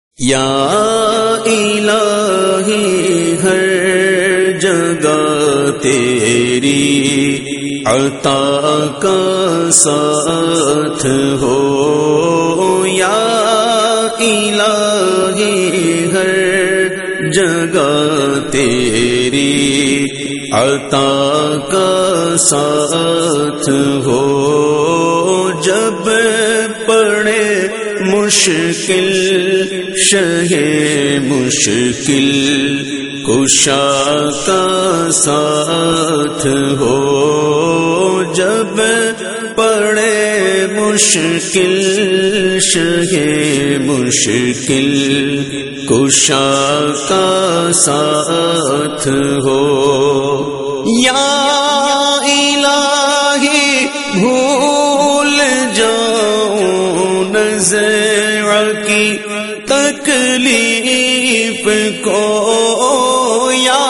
یا الہی ہر جگہ تیری عطا کا ساتھ ہو، یا الہی ہر جگہ تیری عطا کا ساتھ ہو، جب پڑے مشکل شہ مشکل کشا کا ساتھ ہو، جب پڑے مشکل شہ مشکل کشا کا ساتھ ہو، یا الہی بھول جاؤں نظر کی تکلیف کو، یا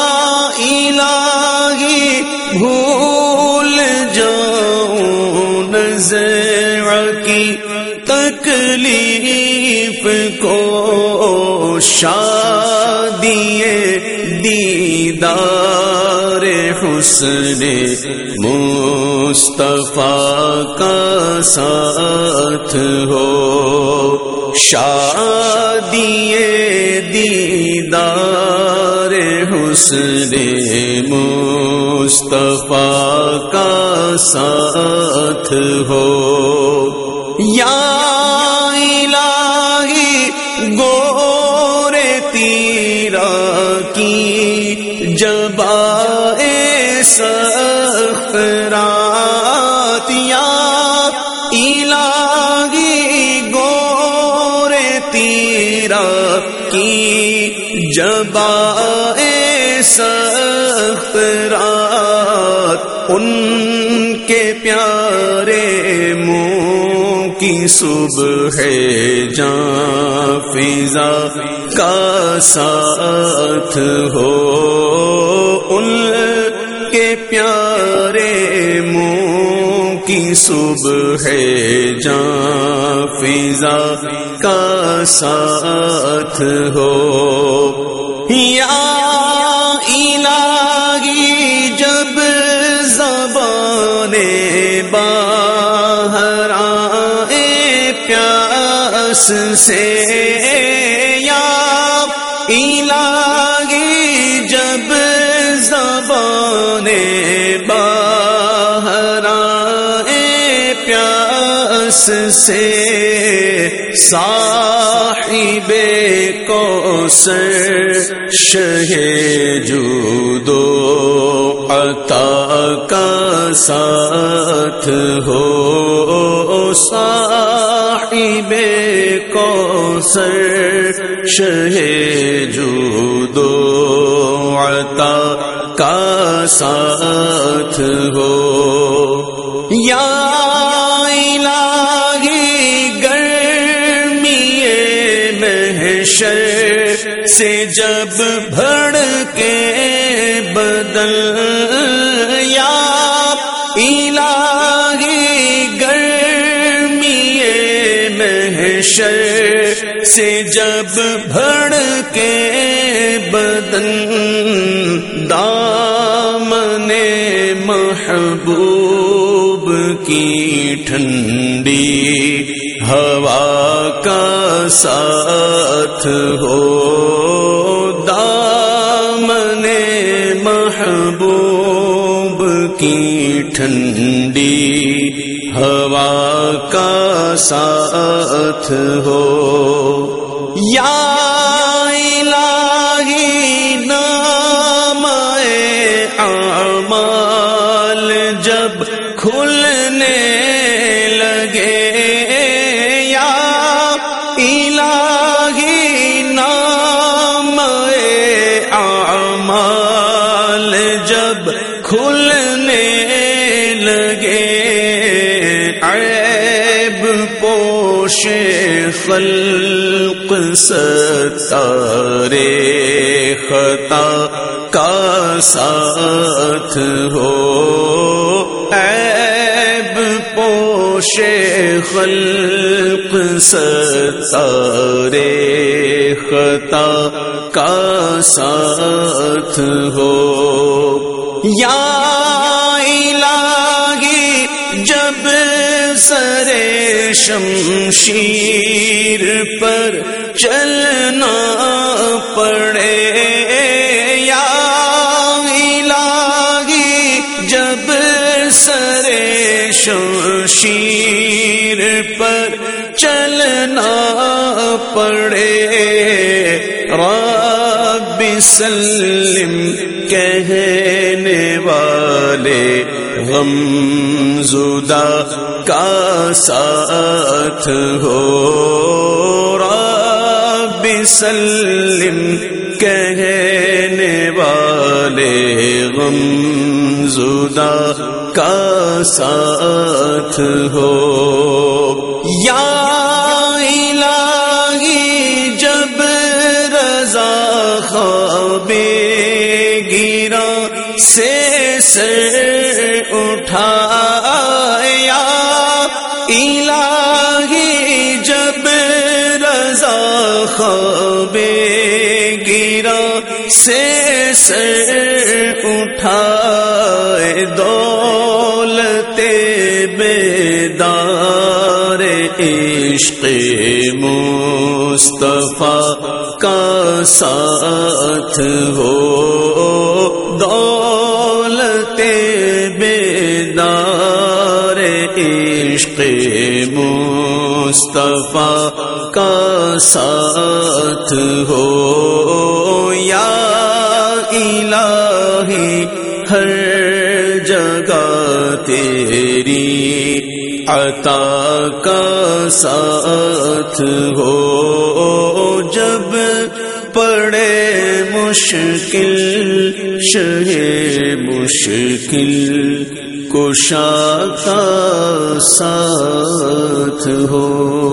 الہی بھول جاؤں نظر کی تکلیف کو، شادی دیدار حسن مصطفیٰ کا ساتھ ہو، شادی دیدار حسن مصطفیٰ کا ساتھ ہو، یا الہی گور تیرا کی جبائے سخت رات، یا الہی گور تیرا کی جبائے سخت رات، ان کے پیارے منہ کی صبح جاں فضا کا ساتھ ہو، ان کے پیارے منہ کی صبح جاں فضا کا ساتھ ہو، یا الہی جب زبانیں باہر آئے پیاس سے، یا الہی جب زبانیں باہر آئے پیاس سے، صاحب کوثر شہ جود و عطا کا ساتھ ہو، صاحب کوثر شہ جود و عطا کا ساتھ ہو، یا سے جب بھڑ کے بدل، یا الہی گرمی محشر سے جب بھڑ کے بدن، دامن محبوب کی ٹھنڈی ہوا کا ساتھ ہو، دامن محبوب کی ٹھنڈی ہوا کا ساتھ ہو، یا الہی نام اعمال جب کھلنے لگے، الہی نام اعمال جب کھلنے لگے، عیب پوش خلق ستارے خطا کا ساتھ ہو، عیب پوش پوش خلق ستارے خطا کا ساتھ ہو یا الہی جب سرے شمشیر پر چلنا پڑے یا الہی جب سرے شمشیر پر چلنا پڑے رب سلم کہنے والے غم زدہ کا ساتھ ہو رب سلم کہنے والے غم زدہ کا ساتھ ہو یا الہی جب رضا خواب گیرا سے سر اٹھایا الہی جب رضا خواب گیرا سے سر اٹھائے دولت بیدار عشق مصطفیٰ کا ساتھ ہو دولت بیدار عشق مصطفیٰ کا ساتھ ہو یا الہی ہر جگہ تیری عطا کا ساتھ ہو جب پڑے مشکل شہ مشکل کشا کا ساتھ ہو